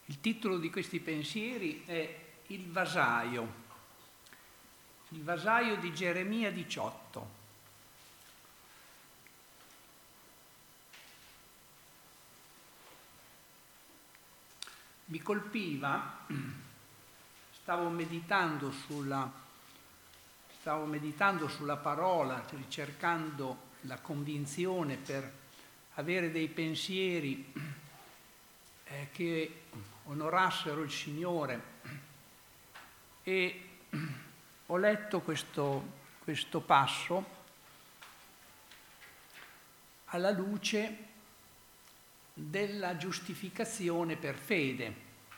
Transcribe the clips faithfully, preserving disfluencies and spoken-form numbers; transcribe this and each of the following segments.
Il titolo di questi pensieri è Il vasaio, il vasaio di Geremia diciotto. Mi colpiva, stavo meditando sulla, stavo meditando sulla parola, ricercando la convinzione per avere dei pensieri eh, che onorassero il Signore, e ho letto questo, questo passo alla luce della giustificazione per fede,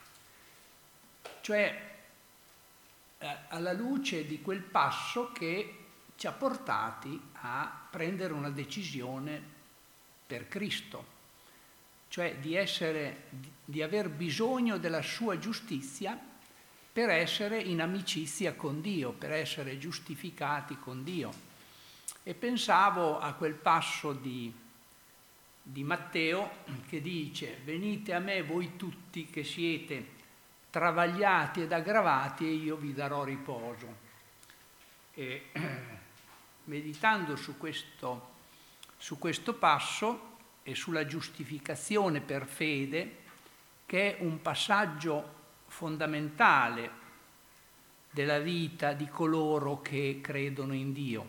cioè eh, alla luce di quel passo che ci ha portati a prendere una decisione per Cristo, cioè di essere, di aver bisogno della sua giustizia per essere in amicizia con Dio, per essere giustificati con Dio. E pensavo a quel passo di, di Matteo che dice: venite a me voi tutti che siete travagliati ed aggravati e io vi darò riposo. E meditando su questo, su questo passo e sulla giustificazione per fede, che è un passaggio fondamentale della vita di coloro che credono in Dio.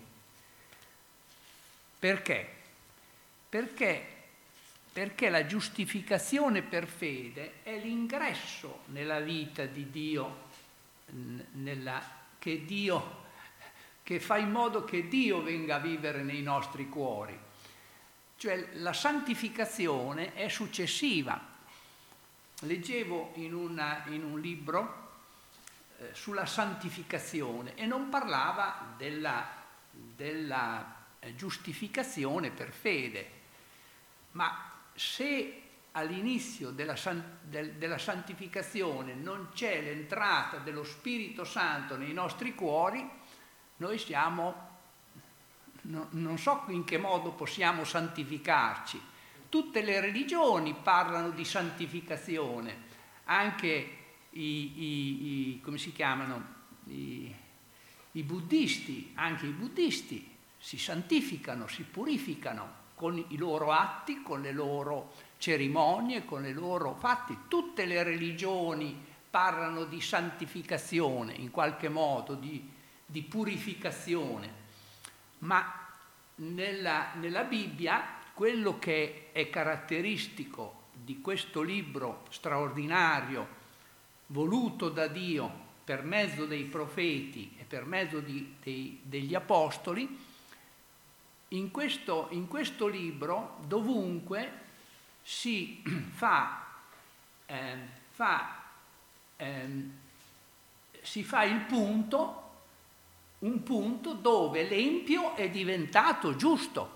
Perché? Perché, perché la giustificazione per fede è l'ingresso nella vita di Dio, nella, che Dio, che fa in modo che Dio venga a vivere nei nostri cuori. Cioè la santificazione è successiva. Leggevo in, una, in un libro eh, sulla santificazione e non parlava della, della giustificazione per fede, ma se all'inizio della, del, della santificazione non c'è l'entrata dello Spirito Santo nei nostri cuori, noi siamo... No, non so in che modo possiamo santificarci. Tutte le religioni parlano di santificazione, anche i, i, i come si chiamano, I, i buddisti, anche i buddisti si santificano, si purificano con i loro atti, con le loro cerimonie, con i loro fatti. Tutte le religioni parlano di santificazione, in qualche modo, di, di purificazione. Ma nella, nella Bibbia quello che è caratteristico di questo libro straordinario, voluto da Dio per mezzo dei profeti e per mezzo di, dei, degli apostoli, in questo, in questo libro dovunque si fa, eh, fa, eh, si fa il punto, un punto dove l'empio è diventato giusto.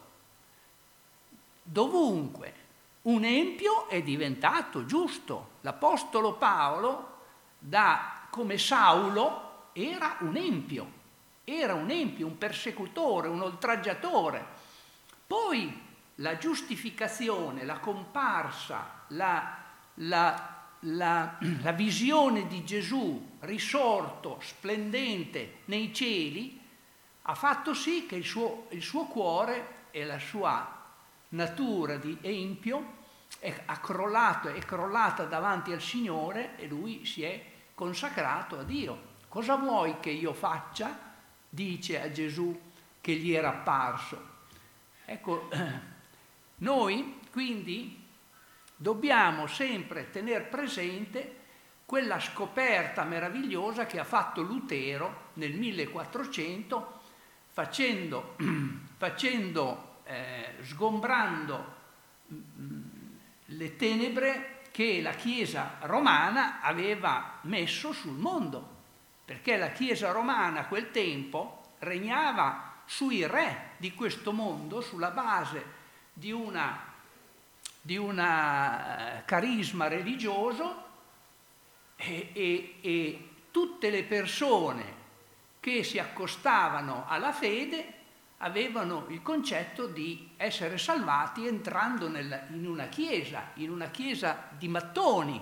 Dovunque un empio è diventato giusto. L'apostolo Paolo, da, come Saulo, era un empio, era un empio, un persecutore, un oltraggiatore. Poi la giustificazione, la comparsa, la, la La, la visione di Gesù risorto, splendente nei cieli, ha fatto sì che il suo, il suo cuore e la sua natura di empio è, ha crollato, è crollata davanti al Signore e lui si è consacrato a Dio. Cosa vuoi che io faccia? Dice a Gesù che gli era apparso. Ecco, noi quindi dobbiamo sempre tener presente quella scoperta meravigliosa che ha fatto Lutero nel millequattrocento, facendo, facendo eh, sgombrando mh, le tenebre che la Chiesa romana aveva messo sul mondo, perché la Chiesa romana a quel tempo regnava sui re di questo mondo sulla base di una di un carisma religioso e, e, e tutte le persone che si accostavano alla fede avevano il concetto di essere salvati entrando nel, in una chiesa, in una chiesa di mattoni,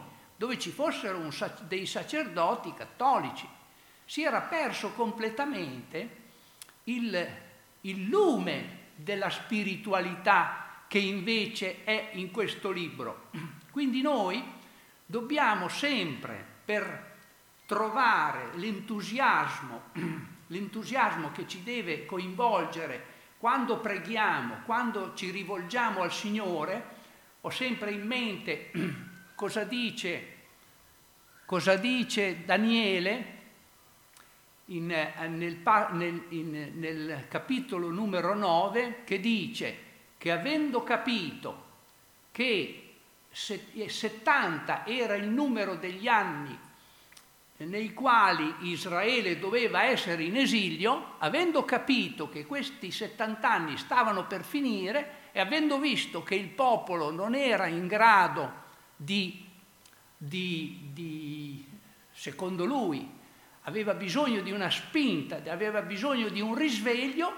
dove ci fossero un, dei sacerdoti cattolici. Si era perso completamente il, il lume della spiritualità che invece è in questo libro. Quindi noi dobbiamo sempre, per trovare l'entusiasmo, l'entusiasmo che ci deve coinvolgere quando preghiamo, quando ci rivolgiamo al Signore, ho sempre in mente cosa dice, cosa dice Daniele in, nel, nel, in, nel capitolo numero nove, che dice che avendo capito che settanta era il numero degli anni nei quali Israele doveva essere in esilio, avendo capito che questi settanta anni stavano per finire e avendo visto che il popolo non era in grado di, di, di secondo lui, aveva bisogno di una spinta, aveva bisogno di un risveglio,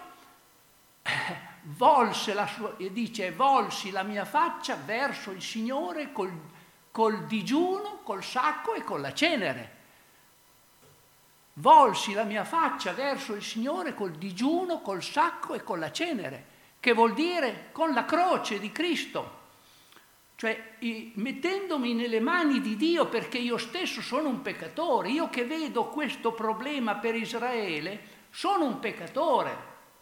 volse la sua, e dice, volsi la mia faccia verso il Signore col, col digiuno, col sacco e con la cenere. Volsi la mia faccia verso il Signore col digiuno, col sacco e con la cenere, che vuol dire con la croce di Cristo, cioè mettendomi nelle mani di Dio, perché io stesso sono un peccatore. Io che vedo questo problema per Israele sono un peccatore.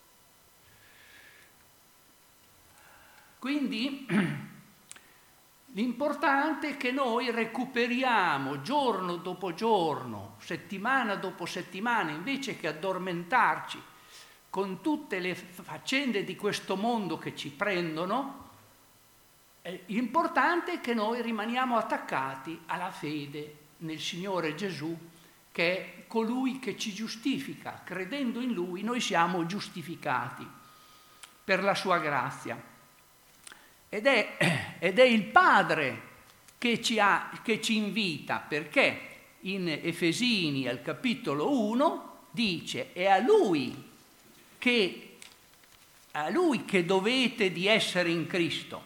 Quindi l'importante è che noi recuperiamo giorno dopo giorno, settimana dopo settimana, invece che addormentarci con tutte le faccende di questo mondo che ci prendono. L'importante è che noi rimaniamo attaccati alla fede nel Signore Gesù, che è colui che ci giustifica. Credendo in Lui noi siamo giustificati per la sua grazia. Ed è, ed è il Padre che ci, ha, che ci invita, perché in Efesini al capitolo uno dice: è a Lui che, a Lui che dovete di essere in Cristo.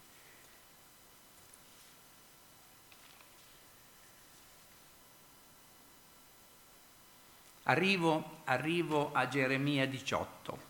Arrivo, arrivo a Geremia diciotto.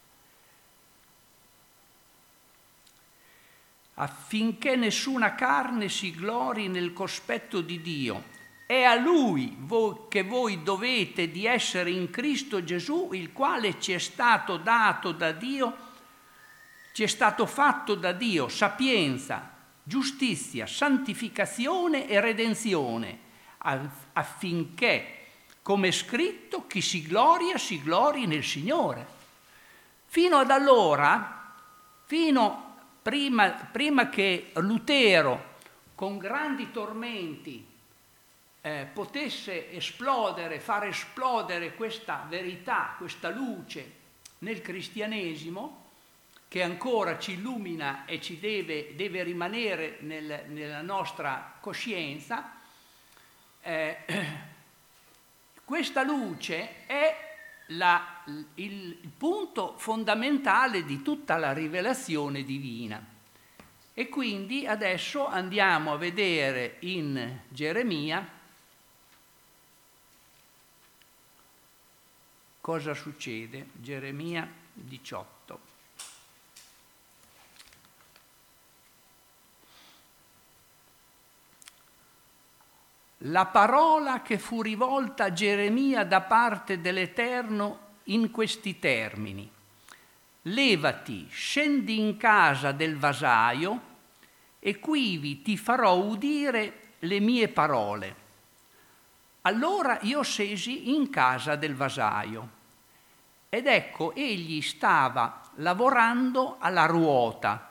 Affinché nessuna carne si glori nel cospetto di Dio. È a Lui voi, che voi dovete di essere in Cristo Gesù, il quale ci è stato dato da Dio, ci è stato fatto da Dio sapienza, giustizia, santificazione e redenzione, affinché, come è scritto, chi si gloria si glori nel Signore. Fino ad allora, fino Prima, prima che Lutero, con grandi tormenti, eh, potesse esplodere, far esplodere questa verità, questa luce nel cristianesimo, che ancora ci illumina e ci deve, deve rimanere nel, nella nostra coscienza, eh, questa luce è La, il, il punto fondamentale di tutta la rivelazione divina. E quindi adesso andiamo a vedere in Geremia cosa succede. Geremia diciotto. La parola che fu rivolta a Geremia da parte dell'Eterno in questi termini: levati, scendi in casa del vasaio, e quivi ti farò udire le mie parole. Allora io scesi in casa del vasaio, ed ecco egli stava lavorando alla ruota.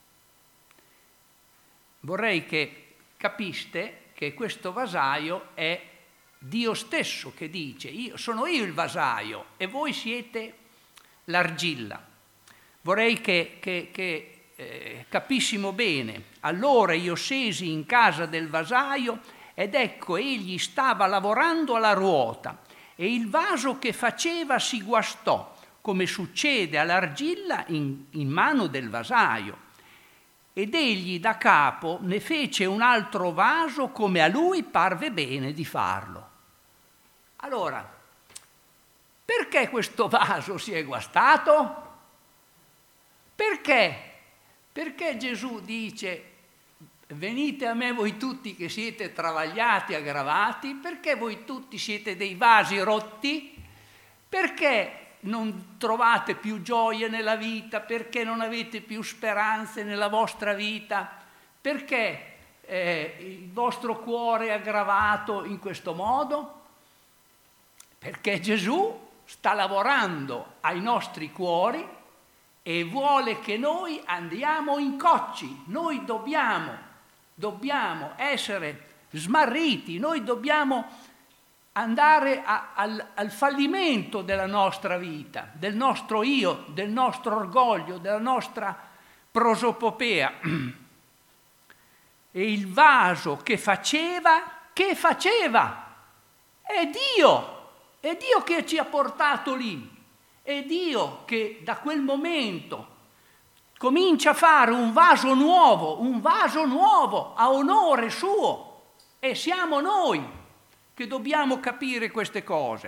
Vorrei che capiste che questo vasaio è Dio stesso che dice: io sono io il vasaio e voi siete l'argilla. Vorrei che, che, che eh, capissimo bene. Allora io scesi in casa del vasaio, ed ecco egli stava lavorando alla ruota, e il vaso che faceva si guastò, come succede all'argilla in, in mano del vasaio. ed egli da capo ne fece un altro vaso come a lui parve bene di farlo. Allora, perché questo vaso si è guastato? Perché? Perché Gesù dice: venite a me voi tutti che siete travagliati e aggravati, perché voi tutti siete dei vasi rotti, perché non trovate più gioie nella vita, perché non avete più speranze nella vostra vita, perché eh, il vostro cuore è aggravato in questo modo? Perché Gesù sta lavorando ai nostri cuori e vuole che noi andiamo in cocci, noi dobbiamo, dobbiamo essere smarriti, noi dobbiamo andare a, al, al fallimento della nostra vita, del nostro io, del nostro orgoglio, della nostra prosopopea. E il vaso che faceva, che faceva? È Dio, è Dio che ci ha portato lì, è Dio che da quel momento comincia a fare un vaso nuovo, un vaso nuovo a onore suo, e siamo noi che dobbiamo capire queste cose.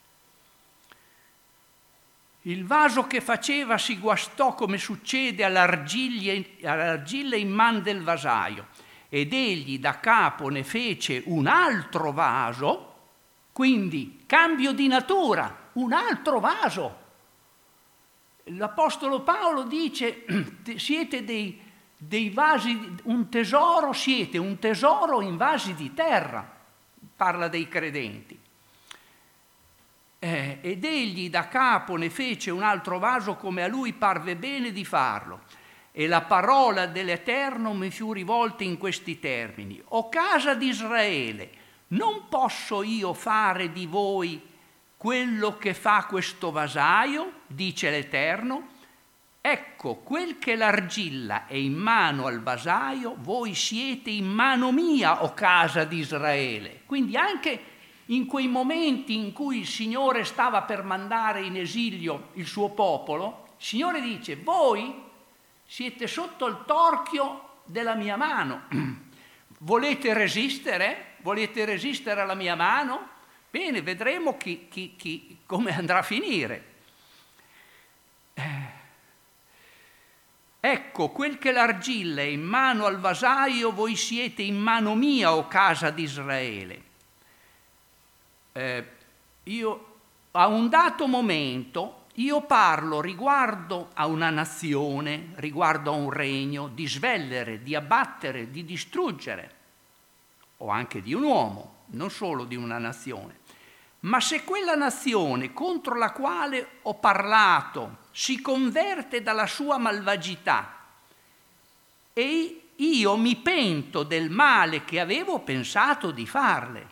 Il vaso che faceva si guastò come succede all'argilla in man del vasaio, ed egli da capo ne fece un altro vaso, quindi cambio di natura, un altro vaso. L'Apostolo Paolo dice: siete dei, dei vasi, un tesoro, siete un tesoro in vasi di terra. Parla dei credenti. Eh, ed egli da capo ne fece un altro vaso come a lui parve bene di farlo. E la parola dell'Eterno mi fu rivolta in questi termini: o casa di Israele, non posso io fare di voi quello che fa questo vasaio, dice l'Eterno? Ecco, quel che l'argilla è in mano al vasaio, voi siete in mano mia, o casa di Israele. Quindi anche in quei momenti in cui il Signore stava per mandare in esilio il suo popolo, il Signore dice: voi siete sotto il torchio della mia mano. Volete resistere? Volete resistere alla mia mano? Bene, vedremo chi, chi, chi, come andrà a finire. Eh. Ecco, quel che l'argilla è in mano al vasaio, voi siete in mano mia, o casa di Israele. Eh, io, a un dato momento, io parlo riguardo a una nazione, riguardo a un regno, di svellere, di abbattere, di distruggere, o anche di un uomo, non solo di una nazione. Ma se quella nazione contro la quale ho parlato si converte dalla sua malvagità e io mi pento del male che avevo pensato di farle.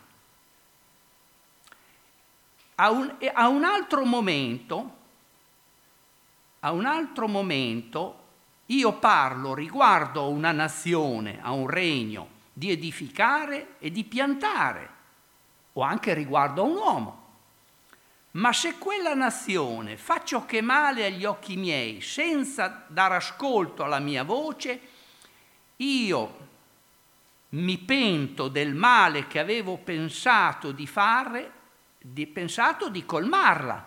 A un, a un altro momento, a un altro momento io parlo riguardo a una nazione, a un regno, di edificare e di piantare, o anche riguardo a un uomo. Ma se quella nazione fa ciò che è male agli occhi miei, senza dare ascolto alla mia voce, io mi pento del male che avevo pensato di fare, di pensato di colmarla.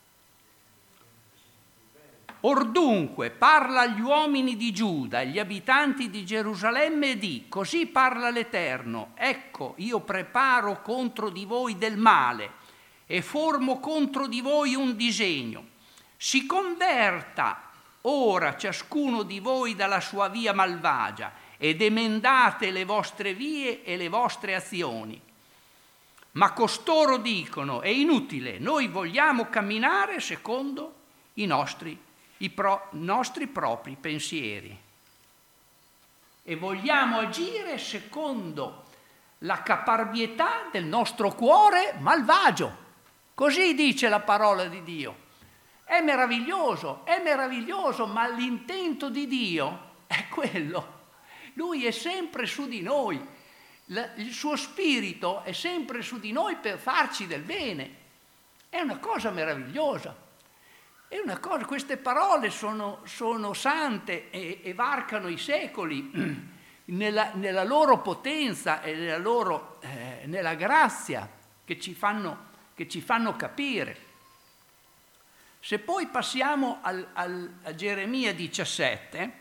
Ordunque parla agli uomini di Giuda, agli abitanti di Gerusalemme, e di: così parla l'Eterno, ecco, io preparo contro di voi del male e formo contro di voi un disegno. Si converta ora ciascuno di voi dalla sua via malvagia ed emendate le vostre vie e le vostre azioni. Ma costoro dicono: è inutile, noi vogliamo camminare secondo i nostri i pro, nostri propri pensieri e vogliamo agire secondo la caparbietà del nostro cuore malvagio. Così dice la parola di Dio. È meraviglioso, è meraviglioso, ma l'intento di Dio è quello. Lui è sempre su di noi, il suo spirito è sempre su di noi per farci del bene. È una cosa meravigliosa. è una cosa, queste parole sono, sono sante e, e varcano i secoli nella, nella loro potenza e nella loro eh, nella grazia che ci fanno, che ci fanno capire. Se poi passiamo al, al, a Geremia diciassette,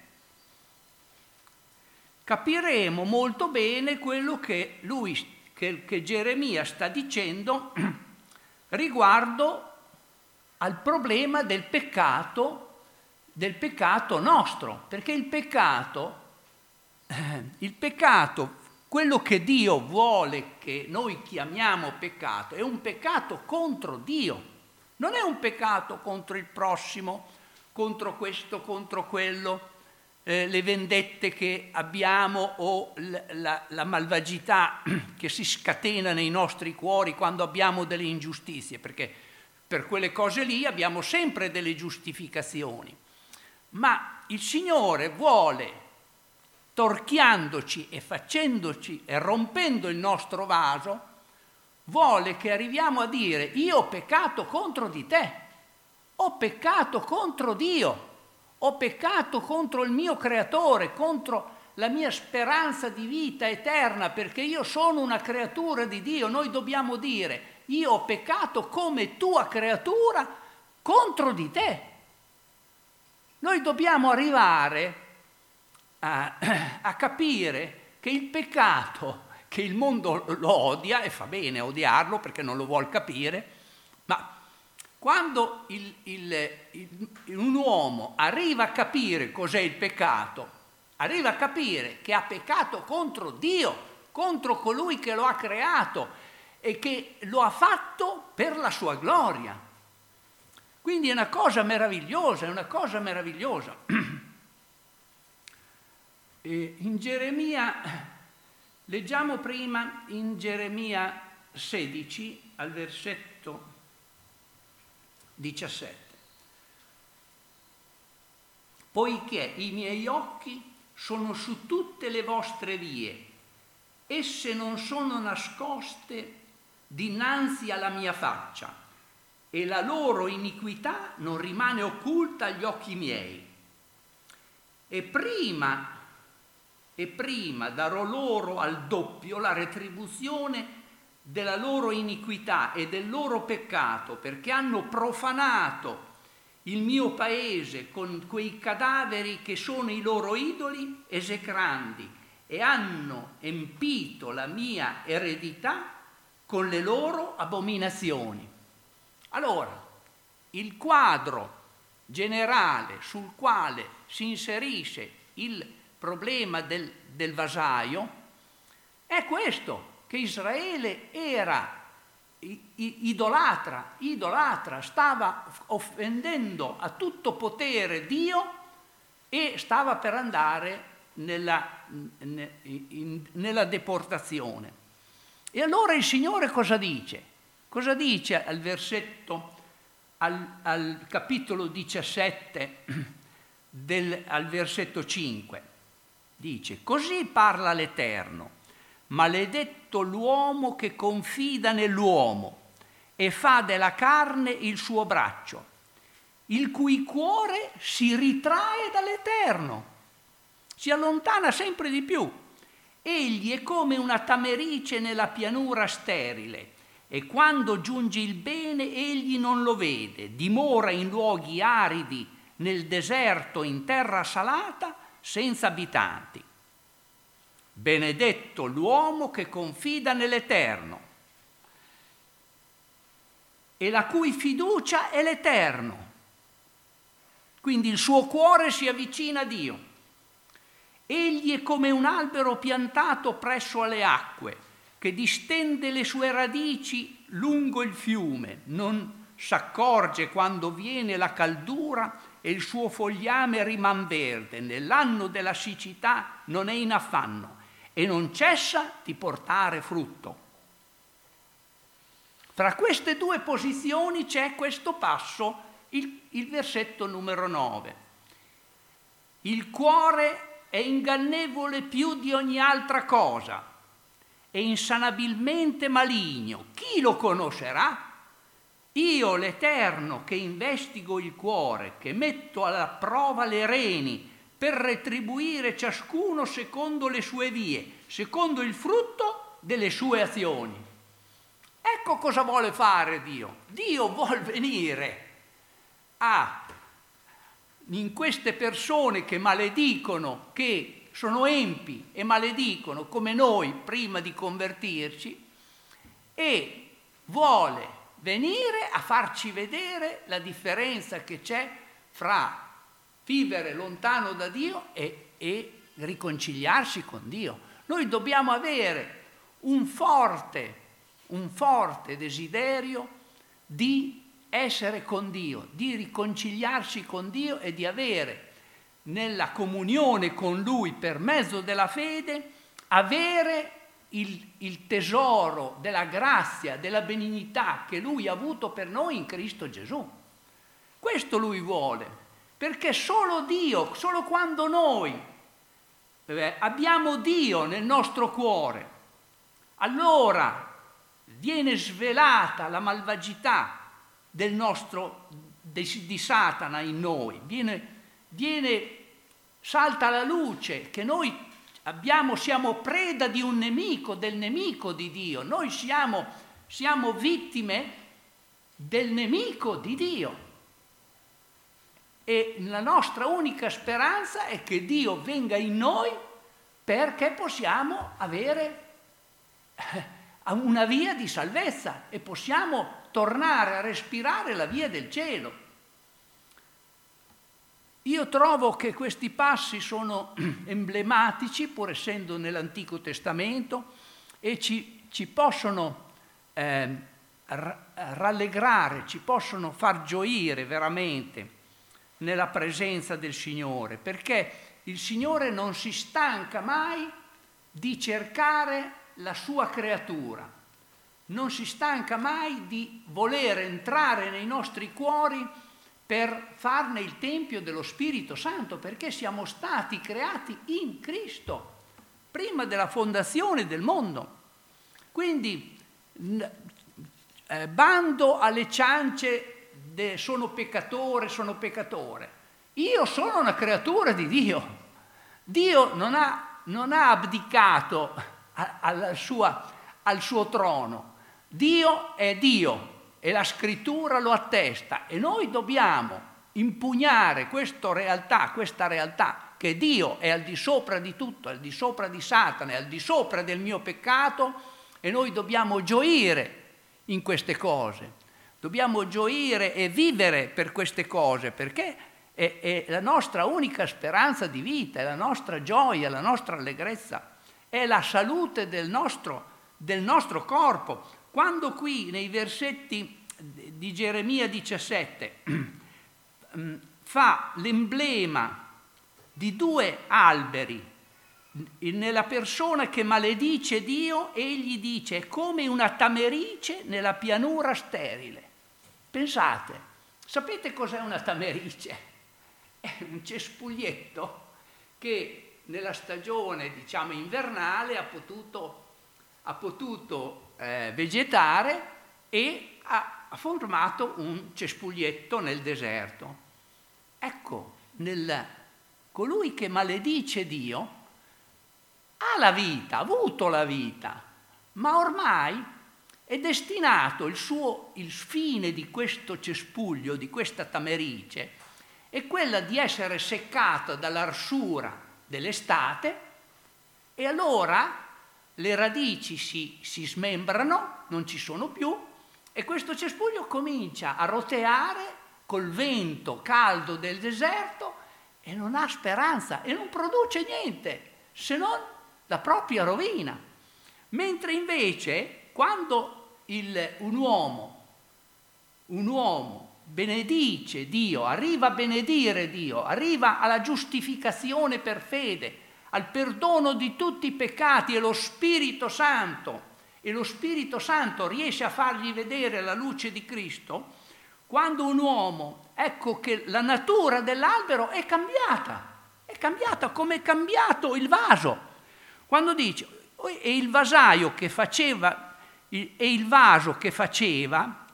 capiremo molto bene quello che lui, che, che Geremia sta dicendo riguardo al problema del peccato, del peccato nostro, perché il peccato, eh, il peccato, quello che Dio vuole che noi chiamiamo peccato, è un peccato contro Dio, non è un peccato contro il prossimo, contro questo, contro quello, eh, le vendette che abbiamo o la, la, la malvagità che si scatena nei nostri cuori quando abbiamo delle ingiustizie, perché per quelle cose lì abbiamo sempre delle giustificazioni. Ma il Signore vuole, torchiandoci e facendoci e rompendo il nostro vaso, vuole che arriviamo a dire: io ho peccato contro di te, ho peccato contro Dio, ho peccato contro il mio creatore, contro la mia speranza di vita eterna, perché io sono una creatura di Dio. Noi dobbiamo dire: io ho peccato come tua creatura contro di te. Noi dobbiamo arrivare a, a capire che il peccato, che il mondo lo odia, e fa bene odiarlo perché non lo vuol capire, ma quando il, il, il, un uomo arriva a capire cos'è il peccato, arriva a capire che ha peccato contro Dio, contro colui che lo ha creato e che lo ha fatto per la sua gloria. Quindi è una cosa meravigliosa, è una cosa meravigliosa. E in Geremia, leggiamo prima in Geremia sedici al versetto diciassette. Poiché i miei occhi sono su tutte le vostre vie, esse non sono nascoste dinanzi alla mia faccia, e la loro iniquità non rimane occulta agli occhi miei. E prima, e prima darò loro al doppio la retribuzione della loro iniquità e del loro peccato, perché hanno profanato il mio paese con quei cadaveri che sono i loro idoli esecrandi, e hanno empito la mia eredità con le loro abominazioni. Allora, il quadro generale sul quale si inserisce il problema del, del vasaio è questo, che Israele era idolatra, idolatra, stava offendendo a tutto potere Dio e stava per andare nella, nella deportazione. E allora il Signore cosa dice? Cosa dice al versetto, al, al capitolo diciassette, del, al versetto cinque? Dice: così parla l'Eterno, maledetto l'uomo che confida nell'uomo e fa della carne il suo braccio, il cui cuore si ritrae dall'Eterno, si allontana sempre di più. Egli è come una tamerice nella pianura sterile, e quando giunge il bene egli non lo vede, dimora in luoghi aridi, nel deserto, in terra salata, senza abitanti. Benedetto l'uomo che confida nell'Eterno e la cui fiducia è l'Eterno. Quindi il suo cuore si avvicina a Dio. Egli è come un albero piantato presso alle acque, che distende le sue radici lungo il fiume, non s'accorge quando viene la caldura e il suo fogliame riman verde, nell'anno della siccità non è in affanno e non cessa di portare frutto. Tra queste due posizioni c'è questo passo, il, il versetto numero nove. Il cuore è ingannevole più di ogni altra cosa, è insanabilmente maligno. Chi lo conoscerà? io l'Eterno che investigo il cuore, che metto alla prova le reni per retribuire ciascuno secondo le sue vie, secondo il frutto delle sue azioni. Ecco cosa vuole fare Dio. Dio vuol venire a, in queste persone che maledicono, che sono empi e maledicono come noi prima di convertirci, e vuole venire a farci vedere la differenza che c'è fra vivere lontano da Dio e, e riconciliarsi con Dio. Noi dobbiamo avere un forte, un forte desiderio di essere con Dio, di riconciliarsi con Dio e di avere nella comunione con Lui per mezzo della fede, avere Il, il tesoro della grazia, della benignità che Lui ha avuto per noi in Cristo Gesù. Questo Lui vuole, perché solo Dio, solo quando noi eh, abbiamo Dio nel nostro cuore, allora viene svelata la malvagità del nostro, di, di Satana in noi, viene, viene, salta la luce che noi Abbiamo, siamo preda di un nemico, del nemico di Dio. Noi siamo, siamo vittime del nemico di Dio. E la nostra unica speranza è che Dio venga in noi perché possiamo avere una via di salvezza e possiamo tornare a respirare la via del cielo. Io trovo che questi passi sono emblematici, pur essendo nell'Antico Testamento, e ci, ci possono eh, rallegrare, ci possono far gioire veramente nella presenza del Signore, perché il Signore non si stanca mai di cercare la sua creatura, non si stanca mai di voler entrare nei nostri cuori per farne il tempio dello Spirito Santo, perché siamo stati creati in Cristo, prima della fondazione del mondo. Quindi, eh, bando alle ciance, de, sono peccatore, sono peccatore. Io sono una creatura di Dio. Dio non ha, non ha abdicato a, alla sua, al suo trono. Dio è Dio. E la scrittura lo attesta, e noi dobbiamo impugnare questa realtà, questa realtà che Dio è al di sopra di tutto, è al di sopra di Satana, è al di sopra del mio peccato, e noi dobbiamo gioire in queste cose, dobbiamo gioire e vivere per queste cose, perché è, è la nostra unica speranza di vita, è la nostra gioia, la nostra allegrezza, è la salute del nostro, del nostro corpo. Quando qui nei versetti di Geremia diciassette fa l'emblema di due alberi, nella persona che maledice Dio, egli dice: è come una tamerice nella pianura sterile. Pensate, sapete cos'è una tamerice? È un cespuglietto che nella stagione, diciamo, invernale ha potuto, ha potuto Eh, vegetare e ha, ha formato un cespuglietto nel deserto. Ecco, nel, colui che maledice Dio ha la vita, ha avuto la vita, ma ormai è destinato, il suo, il fine di questo cespuglio, di questa tamerice, è quella di essere seccata dall'arsura dell'estate, e allora le radici si, si smembrano, non ci sono più, e questo cespuglio comincia a roteare col vento caldo del deserto e non ha speranza e non produce niente se non la propria rovina. Mentre invece quando il, un uomo, un uomo benedice Dio, arriva a benedire Dio, arriva alla giustificazione per fede, al perdono di tutti i peccati, e lo Spirito Santo, e lo Spirito Santo riesce a fargli vedere la luce di Cristo, quando un uomo, ecco che la natura dell'albero è cambiata, è cambiata come è cambiato il vaso. Quando dice, e il vasaio che faceva, e il vaso che faceva,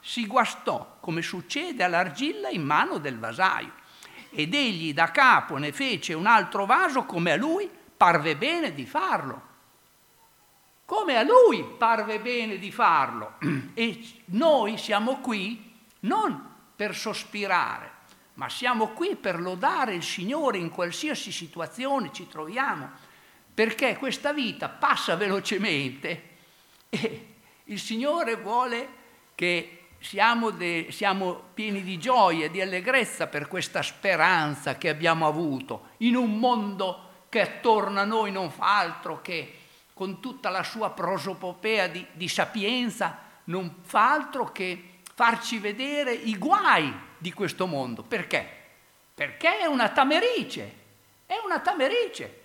si guastò, come succede all'argilla in mano del vasaio, ed egli da capo ne fece un altro vaso come a lui parve bene di farlo. Come a lui parve bene di farlo. E noi siamo qui non per sospirare, ma siamo qui per lodare il Signore in qualsiasi situazione ci troviamo, perché questa vita passa velocemente e il Signore vuole che siamo, de, siamo pieni di gioia, di allegrezza per questa speranza che abbiamo avuto in un mondo che attorno a noi non fa altro che, con tutta la sua prosopopea di, di sapienza, non fa altro che farci vedere i guai di questo mondo. Perché? Perché è una tamerice, è una tamerice.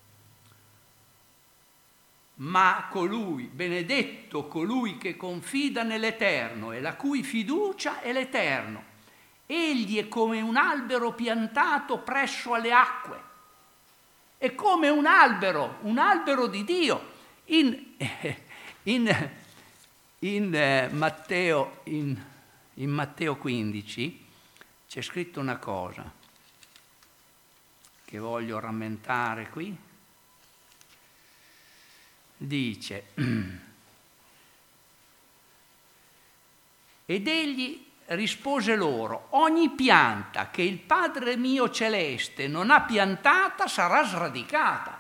Ma colui, benedetto colui che confida nell'Eterno e la cui fiducia è l'Eterno, egli è come un albero piantato presso alle acque, è come un albero, un albero di Dio. In, in, in, Matteo, in, in Matteo quindici c'è scritto una cosa che voglio rammentare qui. Dice: ed egli rispose loro: ogni pianta che il Padre mio celeste non ha piantata sarà sradicata.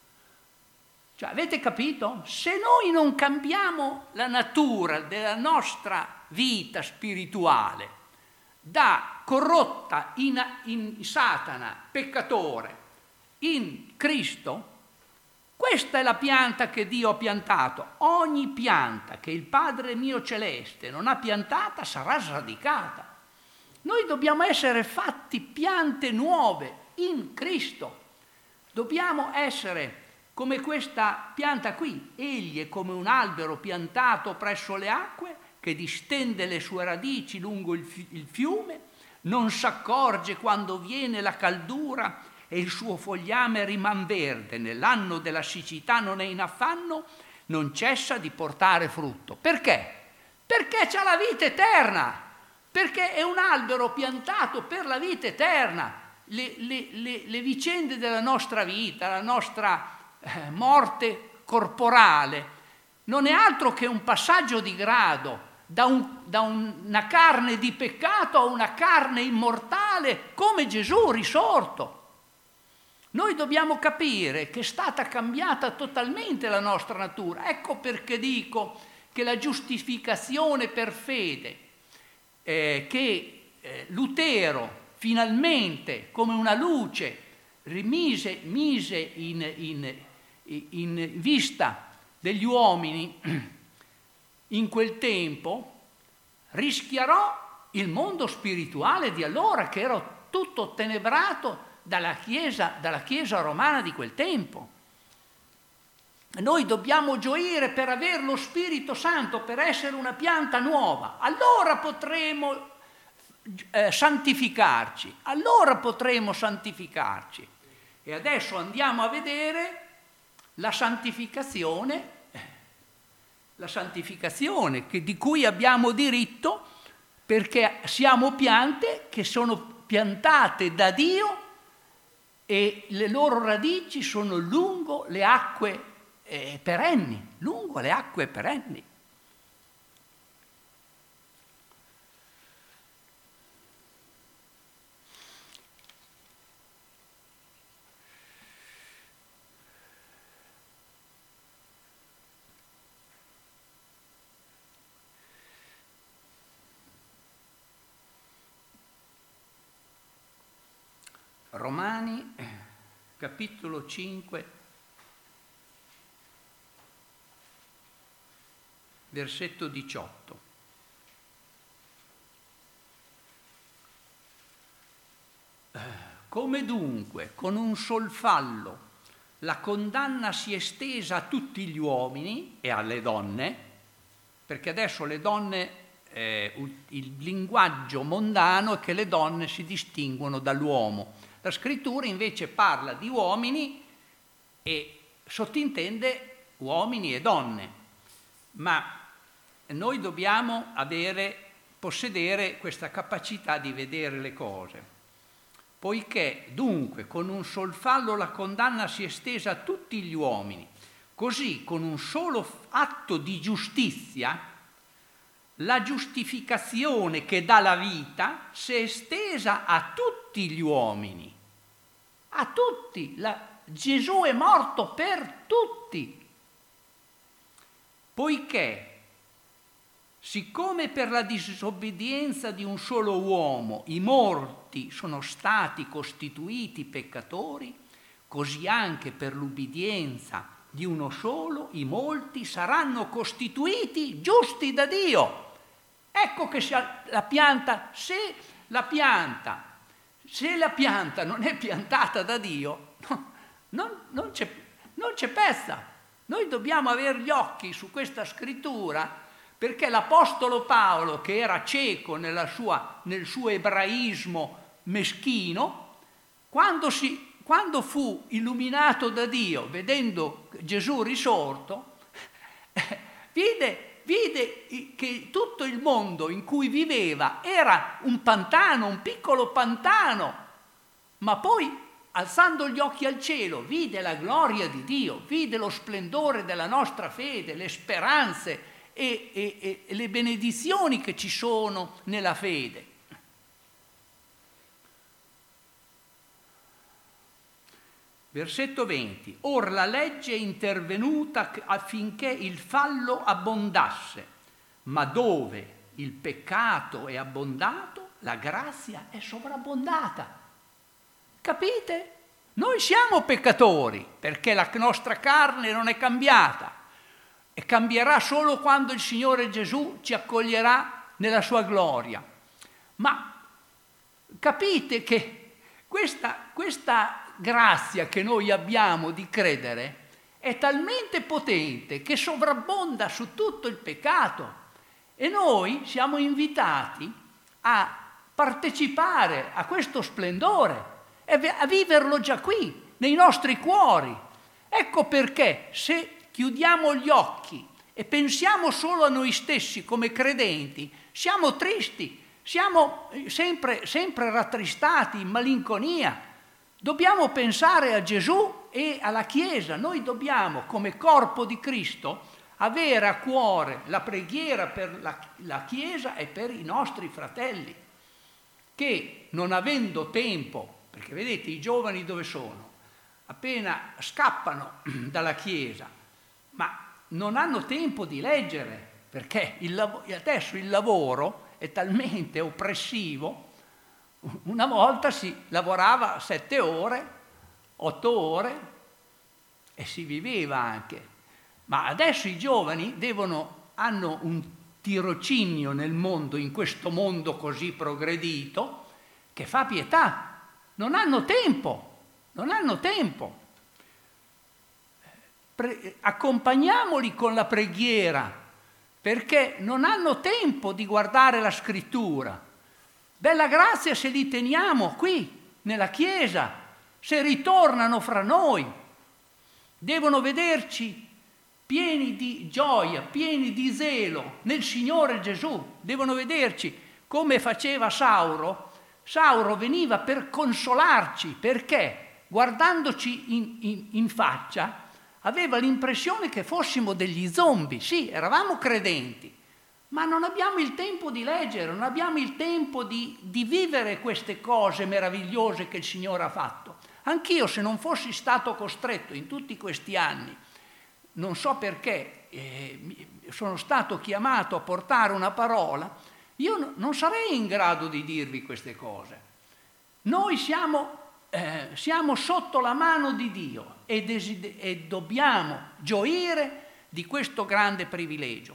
Cioè, avete capito? Se noi non cambiamo la natura della nostra vita spirituale da corrotta in, in Satana, peccatore, in Cristo, questa è la pianta che Dio ha piantato. Ogni pianta che il Padre mio celeste non ha piantata sarà sradicata. Noi dobbiamo essere fatti piante nuove in Cristo. Dobbiamo essere come questa pianta qui. Egli è come un albero piantato presso le acque che distende le sue radici lungo il fiume, non s'accorge quando viene la caldura e il suo fogliame riman verde, nell'anno della siccità non è in affanno, non cessa di portare frutto. Perché? Perché c'ha la vita eterna, perché è un albero piantato per la vita eterna. Le, le, le, le vicende della nostra vita, la nostra eh, morte corporale, non è altro che un passaggio di grado da, un, da un, una carne di peccato a una carne immortale come Gesù risorto. Noi dobbiamo capire che è stata cambiata totalmente la nostra natura. Ecco perché dico che la giustificazione per fede, eh, che eh, Lutero finalmente come una luce rimise mise in, in, in vista degli uomini in quel tempo, rischiarò il mondo spirituale di allora, che era tutto tenebrato dalla Chiesa, dalla Chiesa romana di quel tempo. Noi dobbiamo gioire per avere lo Spirito Santo, per essere una pianta nuova. Allora potremo eh, santificarci, allora potremo santificarci. E adesso andiamo a vedere la santificazione, la santificazione che, di cui abbiamo diritto, perché siamo piante che sono piantate da Dio e le loro radici sono lungo le acque eh, perenni, lungo le acque perenni. Romani, capitolo cinque, versetto diciotto. Come dunque, con un sol fallo, la condanna si è estesa a tutti gli uomini e alle donne, perché adesso le donne, eh, il linguaggio mondano è che le donne si distinguono dall'uomo. La scrittura invece parla di uomini e sottintende uomini e donne, ma noi dobbiamo avere possedere questa capacità di vedere le cose. Poiché dunque con un sol fallo la condanna si è estesa a tutti gli uomini, così con un solo atto di giustizia la giustificazione che dà la vita si è estesa a tutti gli uomini, a tutti. La, Gesù è morto per tutti, poiché siccome per la disobbedienza di un solo uomo i morti sono stati costituiti peccatori, così anche per l'ubbidienza di uno solo i molti saranno costituiti giusti da Dio. Ecco che la pianta, se la pianta, se la pianta non è piantata da Dio, non, non, c'è, non c'è pezza. Noi dobbiamo avere gli occhi su questa scrittura, perché l'Apostolo Paolo, che era cieco nella sua, nel suo ebraismo meschino, quando, si, quando fu illuminato da Dio, vedendo Gesù risorto, vide, vide che tutto il mondo in cui viveva era un pantano, un piccolo pantano, ma poi, alzando gli occhi al cielo, vide la gloria di Dio, vide lo splendore della nostra fede, le speranze E, e, e le benedizioni che ci sono nella fede. Versetto venti. Or la legge è intervenuta affinché il fallo abbondasse, ma dove il peccato è abbondato, la grazia è sovrabbondata. Capite? Noi siamo peccatori perché la nostra carne non è cambiata. E cambierà solo quando il Signore Gesù ci accoglierà nella sua gloria. Ma capite che questa, questa grazia che noi abbiamo di credere è talmente potente che sovrabbonda su tutto il peccato, e noi siamo invitati a partecipare a questo splendore e a viverlo già qui, nei nostri cuori. Ecco perché se chiudiamo gli occhi e pensiamo solo a noi stessi come credenti, siamo tristi, siamo sempre, sempre rattristati, in malinconia. Dobbiamo pensare a Gesù e alla Chiesa. Noi dobbiamo, come corpo di Cristo, avere a cuore la preghiera per la, la Chiesa e per i nostri fratelli, che non avendo tempo, perché vedete i giovani dove sono? Appena scappano dalla Chiesa, ma non hanno tempo di leggere, perché il lav- adesso il lavoro è talmente oppressivo. Una volta si lavorava sette ore, otto ore e si viveva anche, ma adesso i giovani devono, hanno un tirocinio nel mondo, in questo mondo così progredito, che fa pietà, non hanno tempo, non hanno tempo. Pre- accompagniamoli con la preghiera, perché non hanno tempo di guardare la scrittura. Bella grazia se li teniamo qui, nella Chiesa, se ritornano fra noi. Devono vederci pieni di gioia, pieni di zelo nel Signore Gesù. Devono vederci come faceva Sauro. Sauro veniva per consolarci, perché guardandoci in, in, in faccia aveva l'impressione che fossimo degli zombie. Sì, eravamo credenti, ma non abbiamo il tempo di leggere, non abbiamo il tempo di, di vivere queste cose meravigliose che il Signore ha fatto. Anch'io, se non fossi stato costretto in tutti questi anni, non so perché, eh, sono stato chiamato a portare una parola, io no, non sarei in grado di dirvi queste cose. Noi siamo... Eh, siamo sotto la mano di Dio e, desid- e dobbiamo gioire di questo grande privilegio.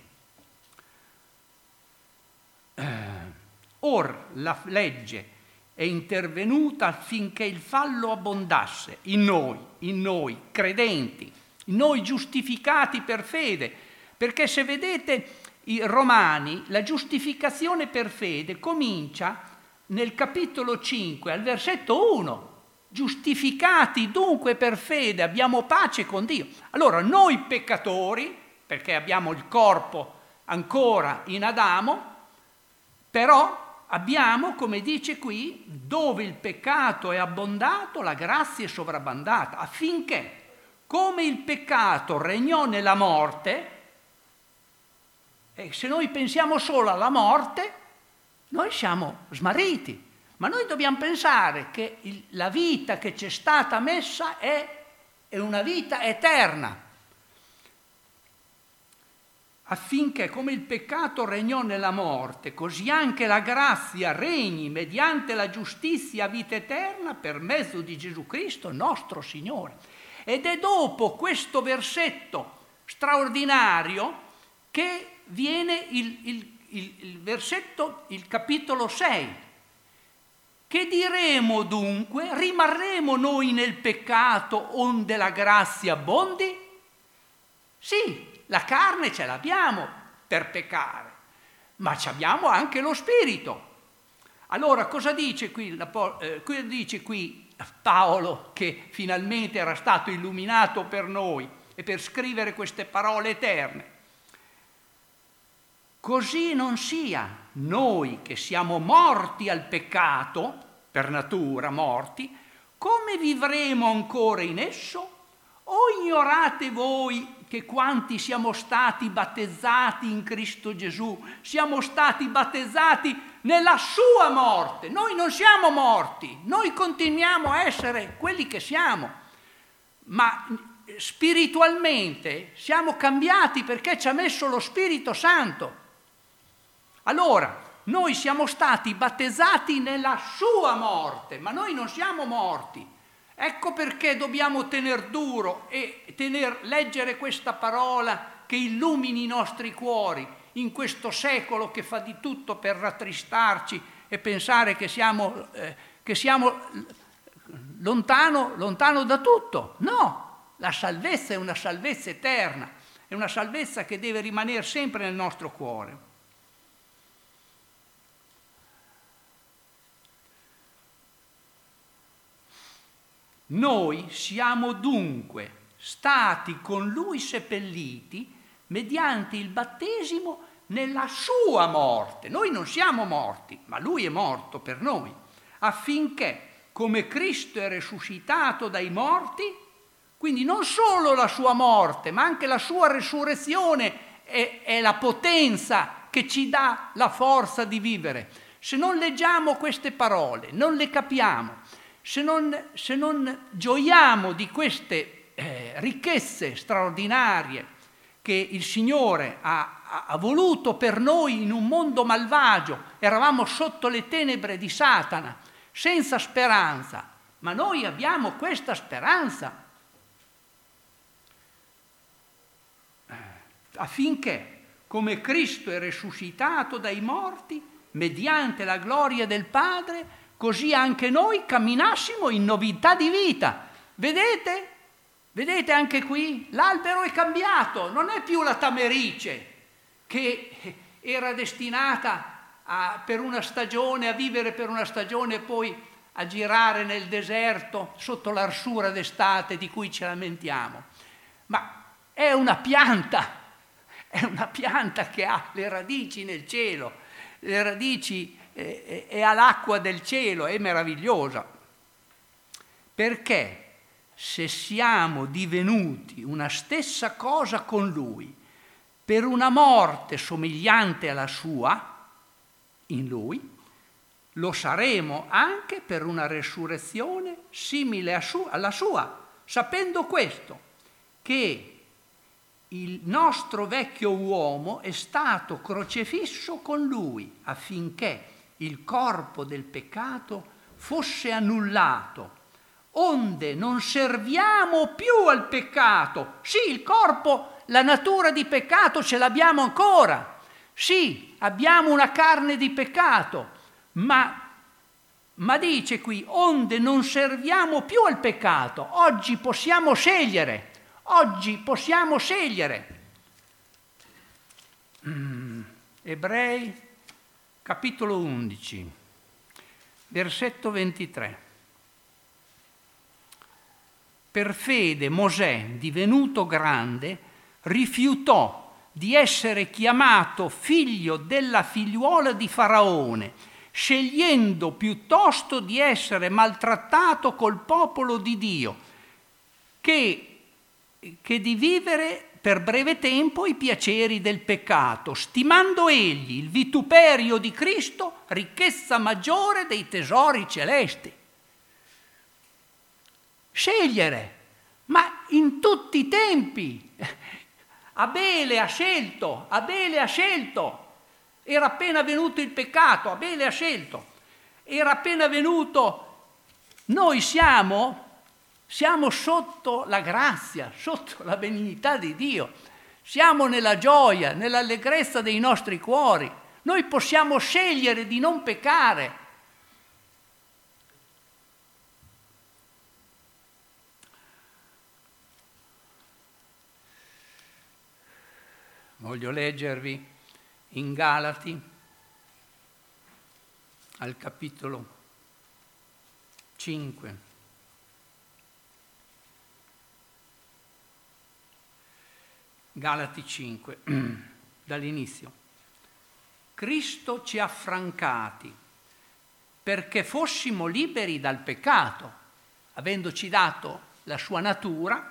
Eh, or la legge è intervenuta affinché il fallo abbondasse in noi, in noi credenti, in noi giustificati per fede, perché se vedete i Romani, la giustificazione per fede comincia nel capitolo cinque, al versetto uno. Giustificati dunque per fede abbiamo pace con Dio. Allora noi peccatori, perché abbiamo il corpo ancora in Adamo, Però abbiamo, come dice qui, dove il peccato è abbondato, la grazia è sovrabbondata, affinché, come il peccato regnò nella morte, e se noi pensiamo solo alla morte, noi siamo smarriti. Ma noi dobbiamo pensare che il, la vita che ci è stata messa è, è una vita eterna, affinché come il peccato regnò nella morte, così anche la grazia regni mediante la giustizia a vita eterna per mezzo di Gesù Cristo nostro Signore. Ed è dopo questo versetto straordinario che viene il, il, il, il versetto, il capitolo sei. Che diremo dunque? Rimarremo noi nel peccato onde la grazia abbondi? Sì, la carne ce l'abbiamo per peccare, ma ci abbiamo anche lo spirito. Allora cosa dice qui, eh, qui dice qui Paolo, che finalmente era stato illuminato per noi e per scrivere queste parole eterne? Così non sia, noi che siamo morti al peccato, per natura morti, come vivremo ancora in esso? O ignorate voi che quanti siamo stati battezzati in Cristo Gesù, siamo stati battezzati nella sua morte? Noi non siamo morti, noi continuiamo a essere quelli che siamo, ma spiritualmente siamo cambiati perché ci ha messo lo Spirito Santo. Allora, noi siamo stati battezzati nella sua morte, ma noi non siamo morti. Ecco perché dobbiamo tener duro e tener, leggere questa parola che illumini i nostri cuori in questo secolo che fa di tutto per rattristarci e pensare che siamo, eh, che siamo lontano, lontano da tutto. No, la salvezza è una salvezza eterna, è una salvezza che deve rimanere sempre nel nostro cuore. Noi siamo dunque stati con lui seppelliti mediante il battesimo nella sua morte. Noi non siamo morti, ma lui è morto per noi, affinché, come Cristo è risuscitato dai morti, quindi non solo la sua morte, ma anche la sua resurrezione è, è la potenza che ci dà la forza di vivere. Se non leggiamo queste parole, non le capiamo, Se non, se non gioiamo di queste eh, ricchezze straordinarie che il Signore ha, ha, ha voluto per noi in un mondo malvagio, eravamo sotto le tenebre di Satana, senza speranza, ma noi abbiamo questa speranza, eh, affinché, come Cristo è risuscitato dai morti, mediante la gloria del Padre, così anche noi camminassimo in novità di vita. Vedete? Vedete anche qui? L'albero è cambiato, non è più la tamerice che era destinata a, per una stagione, a vivere per una stagione e poi a girare nel deserto sotto l'arsura d'estate di cui ci lamentiamo. Ma è una pianta, è una pianta che ha le radici nel cielo, le radici e all'acqua del cielo, è meravigliosa, perché se siamo divenuti una stessa cosa con lui per una morte somigliante alla sua, in lui, lo saremo anche per una resurrezione simile a su, alla sua, sapendo questo, che il nostro vecchio uomo è stato crocefisso con lui affinché il corpo del peccato fosse annullato, onde non serviamo più al peccato. Sì, il corpo, la natura di peccato ce l'abbiamo ancora. Sì, abbiamo una carne di peccato, ma, ma dice qui, onde non serviamo più al peccato. Oggi possiamo scegliere, oggi possiamo scegliere. Mm, Ebrei capitolo undici, versetto ventitré. Per fede Mosè, divenuto grande, rifiutò di essere chiamato figlio della figliuola di Faraone, scegliendo piuttosto di essere maltrattato col popolo di Dio, che, che di vivere per breve tempo i piaceri del peccato, stimando egli il vituperio di Cristo ricchezza maggiore dei tesori celesti. Scegliere, ma in tutti i tempi. Abele ha scelto, Abele ha scelto, era appena venuto il peccato, Abele ha scelto, era appena venuto, noi siamo... Siamo sotto la grazia, sotto la benignità di Dio. Siamo nella gioia, nell'allegrezza dei nostri cuori. Noi possiamo scegliere di non peccare. Voglio leggervi in Galati, al capitolo cinque. Galati cinque, dall'inizio. Cristo ci ha affrancati perché fossimo liberi dal peccato, avendoci dato la sua natura.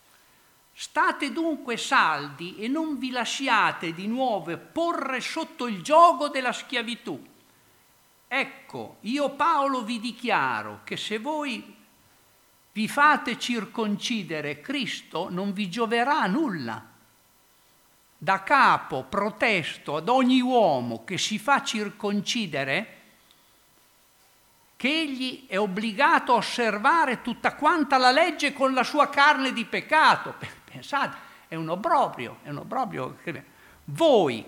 State dunque saldi e non vi lasciate di nuovo porre sotto il giogo della schiavitù. Ecco, io Paolo vi dichiaro che se voi vi fate circoncidere, Cristo non vi gioverà nulla. Da capo protesto ad ogni uomo che si fa circoncidere che egli è obbligato a osservare tutta quanta la legge con la sua carne di peccato. Pensate, è un obbrobrio, è un obbrobrio. Voi,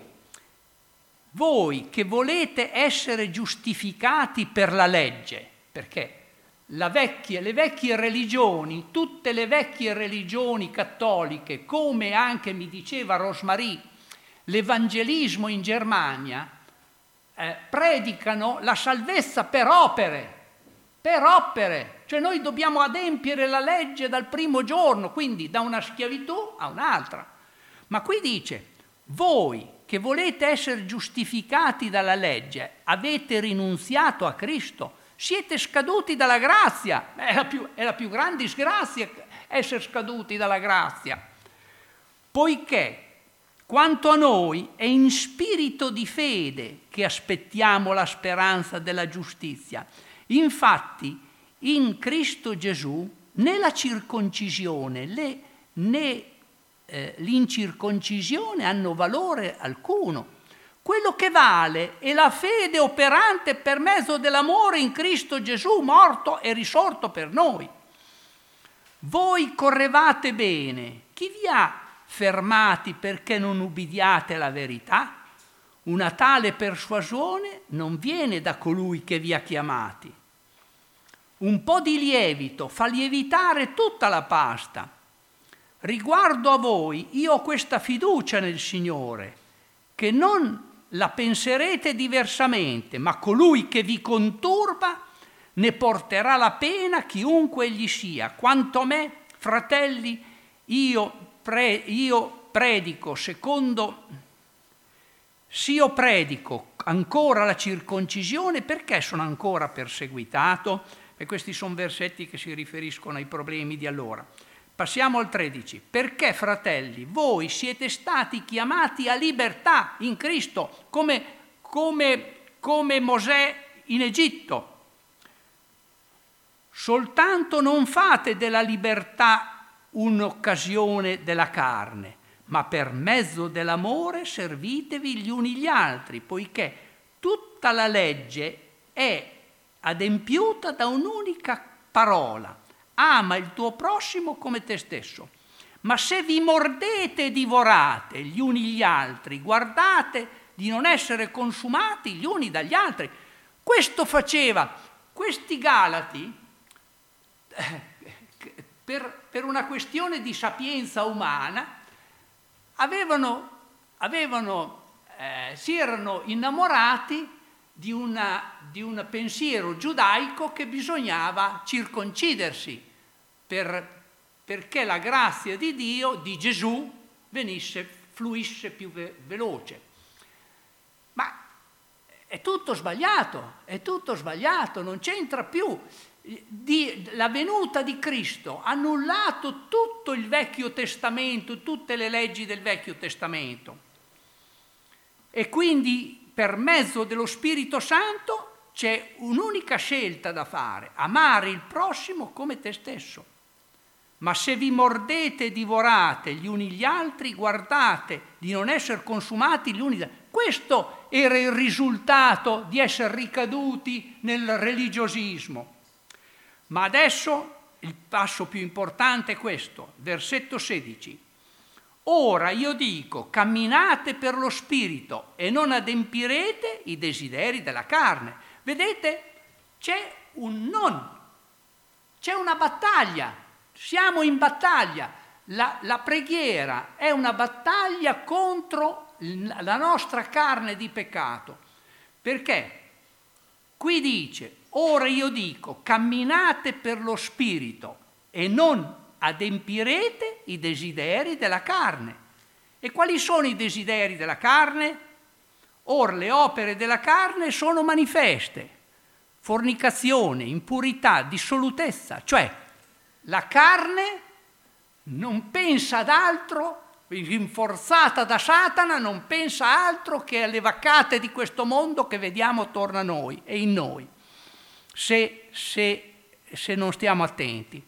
voi che volete essere giustificati per la legge, perché la vecchia, le vecchie religioni, tutte le vecchie religioni cattoliche, come anche mi diceva Rosmarie, l'evangelismo in Germania, eh, predicano la salvezza per opere, per opere, cioè noi dobbiamo adempiere la legge dal primo giorno, quindi da una schiavitù a un'altra. Ma qui dice, voi che volete essere giustificati dalla legge, avete rinunziato a Cristo, siete scaduti dalla grazia, è la più, è la più grande disgrazia essere scaduti dalla grazia, poiché quanto a noi è in spirito di fede che aspettiamo la speranza della giustizia. Infatti in Cristo Gesù né la circoncisione né, né eh, l'incirconcisione hanno valore alcuno. Quello che vale è la fede operante per mezzo dell'amore in Cristo Gesù, morto e risorto per noi. Voi correvate bene. Chi vi ha fermati perché non ubbidiate alla verità? Una tale persuasione non viene da colui che vi ha chiamati. Un po' di lievito fa lievitare tutta la pasta. Riguardo a voi, io ho questa fiducia nel Signore, che non la penserete diversamente, ma colui che vi conturba ne porterà la pena chiunque egli sia. Quanto a me, fratelli, io, pre, io predico secondo, se io predico ancora la circoncisione, perché sono ancora perseguitato? E questi sono versetti che si riferiscono ai problemi di allora. Passiamo al tredici. Perché, fratelli, voi siete stati chiamati a libertà in Cristo, come, come, come Mosè in Egitto. Soltanto non fate della libertà un'occasione della carne, ma per mezzo dell'amore servitevi gli uni gli altri, poiché tutta la legge è adempiuta da un'unica parola: ama il tuo prossimo come te stesso. Ma se vi mordete e divorate gli uni gli altri, guardate di non essere consumati gli uni dagli altri. Questo faceva questi Galati eh, per, per una questione di sapienza umana, avevano, avevano, eh, si erano innamorati di, una, di un pensiero giudaico che bisognava circoncidersi per, perché la grazia di Dio, di Gesù, venisse fluisce più ve- veloce. Ma è tutto sbagliato, è tutto sbagliato, non c'entra più. Di, la venuta di Cristo ha annullato tutto il Vecchio Testamento, tutte le leggi del Vecchio Testamento. E quindi per mezzo dello Spirito Santo c'è un'unica scelta da fare: amare il prossimo come te stesso. Ma se vi mordete e divorate gli uni gli altri, guardate di non essere consumati gli uni gli altri. Questo era il risultato di essere ricaduti nel religiosismo. Ma adesso il passo più importante è questo, versetto sedici. Ora io dico, camminate per lo Spirito e non adempirete i desideri della carne. Vedete? C'è un non, c'è una battaglia, siamo in battaglia. La, la preghiera è una battaglia contro la nostra carne di peccato. Perché? Qui dice, ora io dico, camminate per lo Spirito e non adempirete i desideri della carne. E quali sono i desideri della carne? Or le opere della carne sono manifeste: fornicazione, impurità, dissolutezza. Cioè, la carne non pensa ad altro, rinforzata da Satana, non pensa altro che alle vaccate di questo mondo che vediamo attorno a noi e in noi, se, se, se non stiamo attenti.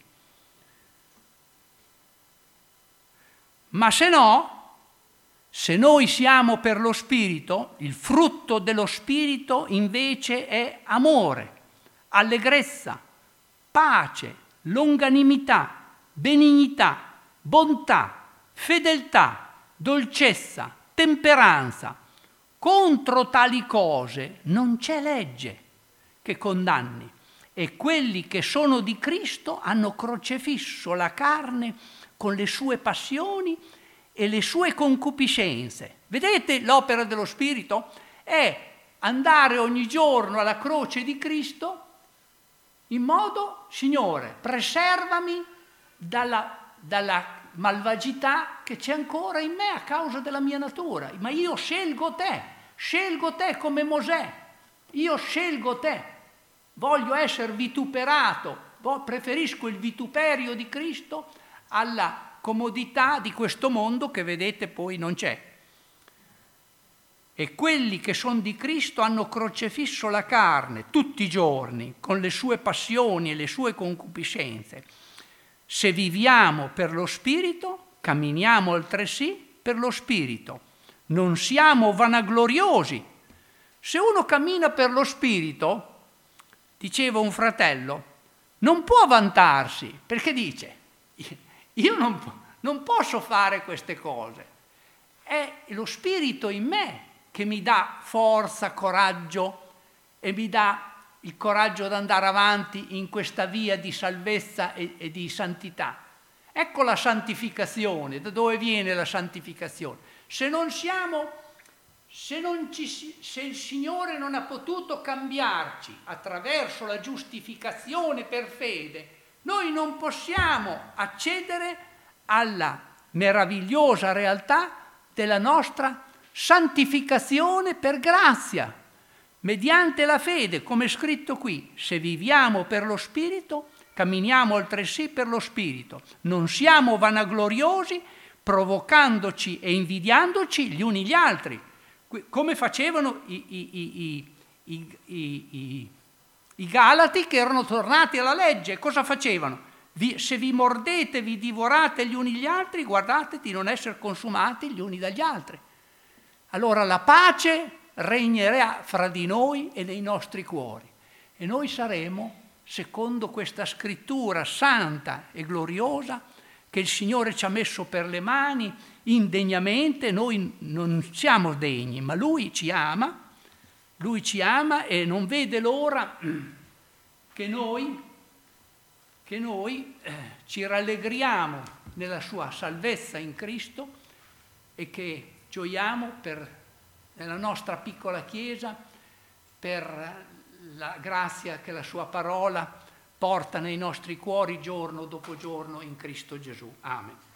Ma se no, se noi siamo per lo Spirito, il frutto dello Spirito invece è amore, allegrezza, pace, longanimità, benignità, bontà, fedeltà, dolcezza, temperanza. Contro tali cose non c'è legge che condanni, e quelli che sono di Cristo hanno crocefisso la carne con le sue passioni e le sue concupiscenze. Vedete, l'opera dello Spirito è andare ogni giorno alla croce di Cristo in modo, Signore, preservami dalla, dalla malvagità che c'è ancora in me a causa della mia natura, ma io scelgo te, scelgo te come Mosè, io scelgo te, voglio essere vituperato, preferisco il vituperio di Cristo alla comodità di questo mondo che vedete poi non c'è. E quelli che sono di Cristo hanno crocefisso la carne tutti i giorni con le sue passioni e le sue concupiscenze. Se viviamo per lo Spirito, camminiamo altresì per lo Spirito. Non siamo vanagloriosi. Se uno cammina per lo Spirito, diceva un fratello, non può vantarsi, perché dice, io non, non posso fare queste cose. È lo Spirito in me che mi dà forza, coraggio e mi dà il coraggio di andare avanti in questa via di salvezza e, e di santità. Ecco la santificazione. Da dove viene la santificazione? Se non siamo, se, non ci, se il Signore non ha potuto cambiarci attraverso la giustificazione per fede, noi non possiamo accedere alla meravigliosa realtà della nostra santificazione per grazia, mediante la fede, come è scritto qui, se viviamo per lo Spirito, camminiamo altresì per lo Spirito, non siamo vanagloriosi, provocandoci e invidiandoci gli uni gli altri, come facevano i, i, i, i, i, i, i Galati che erano tornati alla legge. Cosa facevano? Vi, se vi mordete, vi divorate gli uni gli altri, guardate di non essere consumati gli uni dagli altri. Allora la pace regnerà fra di noi e nei nostri cuori e noi saremo, secondo questa scrittura santa e gloriosa che il Signore ci ha messo per le mani indegnamente, noi non siamo degni, ma Lui ci ama, Lui ci ama e non vede l'ora che noi, che noi eh, ci rallegriamo nella sua salvezza in Cristo e che gioiamo per, nella nostra piccola Chiesa per la grazia che la sua parola porta nei nostri cuori giorno dopo giorno in Cristo Gesù. Amen.